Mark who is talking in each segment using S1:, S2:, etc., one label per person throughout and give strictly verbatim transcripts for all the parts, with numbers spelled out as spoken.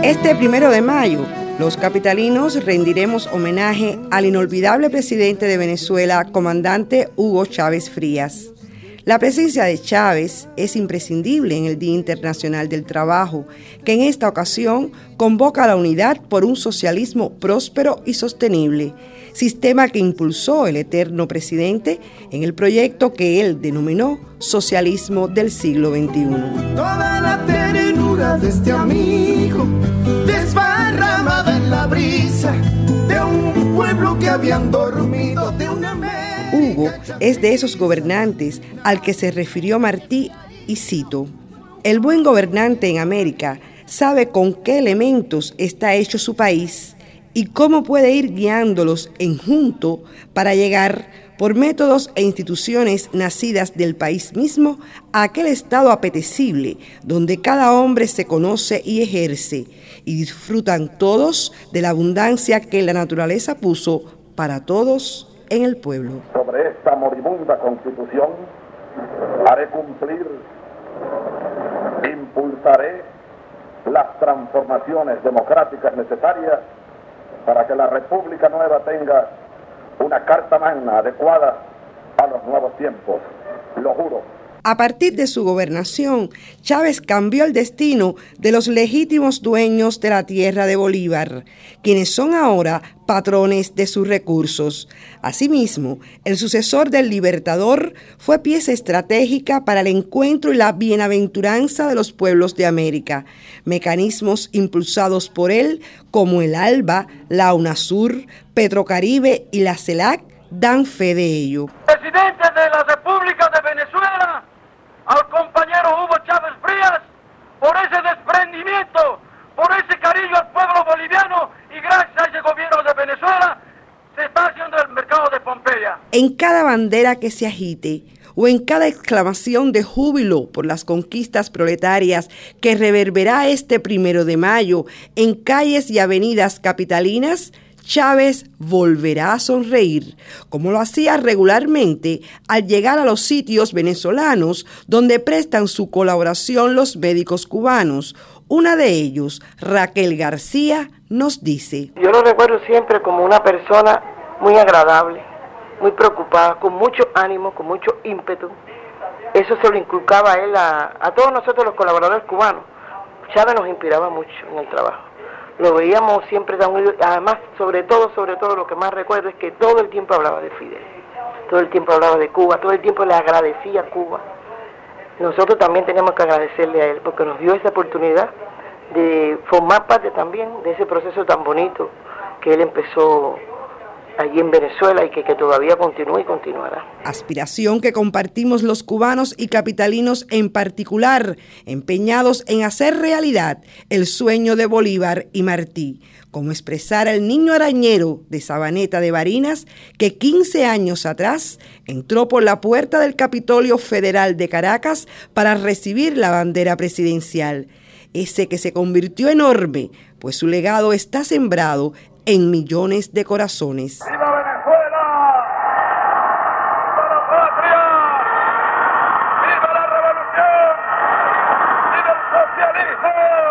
S1: Este primero de mayo, los capitalinos rendiremos homenaje al inolvidable presidente de Venezuela, comandante Hugo Chávez Frías. La presencia de Chávez es imprescindible en el Día Internacional del Trabajo, que en esta ocasión convoca a la unidad por un socialismo próspero y sostenible, sistema que impulsó el eterno presidente en el proyecto que él denominó Socialismo del siglo veintiuno.
S2: Toda la ternura de este amigo desparramada en la brisa de un pueblo que habían dormido de una
S1: Hugo es de esos gobernantes al que se refirió Martí, y cito: el buen gobernante en América sabe con qué elementos está hecho su país y cómo puede ir guiándolos en junto para llegar, por métodos e instituciones nacidas del país mismo, a aquel estado apetecible donde cada hombre se conoce y ejerce, y disfrutan todos de la abundancia que la naturaleza puso para todos en el pueblo.
S3: Sobre esta moribunda Constitución haré cumplir, impulsaré las transformaciones democráticas necesarias para que la República Nueva tenga una carta magna adecuada a los nuevos tiempos, lo juro.
S1: A partir de su gobernación, Chávez cambió el destino de los legítimos dueños de la tierra de Bolívar, quienes son ahora patrones de sus recursos. Asimismo, el sucesor del Libertador fue pieza estratégica para el encuentro y la bienaventuranza de los pueblos de América, mecanismos impulsados por él como el ALBA, la UNASUR, Petrocaribe y la CELAC dan fe de ello.
S4: Presidente de la República de Venezuela, al compañero Hugo Chávez Frías, por ese desprendimiento, por ese cariño al pueblo boliviano, y gracias a ese gobierno de Venezuela se está haciendo el mercado de Pompeya.
S1: En cada bandera que se agite o en cada exclamación de júbilo por las conquistas proletarias que reverberá este primero de mayo en calles y avenidas capitalinas, Chávez volverá a sonreír, como lo hacía regularmente al llegar a los sitios venezolanos donde prestan su colaboración los médicos cubanos. Una de ellos, Raquel García, nos dice:
S5: yo lo recuerdo siempre como una persona muy agradable, muy preocupada, con mucho ánimo, con mucho ímpetu. Eso se lo inculcaba a él, a, a todos nosotros los colaboradores cubanos. Chávez nos inspiraba mucho en el trabajo. Lo veíamos siempre tan unido. Además, sobre todo, sobre todo, lo que más recuerdo es que todo el tiempo hablaba de Fidel, todo el tiempo hablaba de Cuba, todo el tiempo le agradecía a Cuba. Nosotros también tenemos que agradecerle a él porque nos dio esa oportunidad de formar parte también de ese proceso tan bonito que él empezó allí en Venezuela y que, que todavía continúa y continuará.
S1: Aspiración que compartimos los cubanos y capitalinos en particular, empeñados en hacer realidad el sueño de Bolívar y Martí, como expresara el niño arañero de Sabaneta de Barinas, que quince años atrás entró por la puerta del Capitolio Federal de Caracas para recibir la bandera presidencial. Ese que se convirtió enorme, pues su legado está sembrado en millones de corazones.
S4: ¡Viva Venezuela! ¡Viva la patria! ¡Viva la revolución! ¡Viva el socialismo!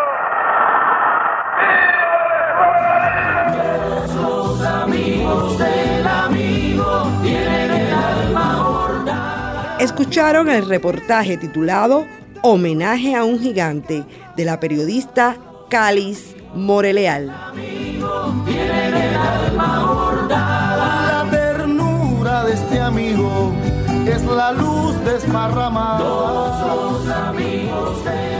S4: ¡Viva Venezuela! Los amigos del amigo tienen el alma bordada.
S1: Escucharon el reportaje titulado Homenaje a un gigante, de la periodista Cáliz Moreleal.
S2: Tienen el alma bordada. La ternura de este amigo es la luz desparramada. Todos los amigos de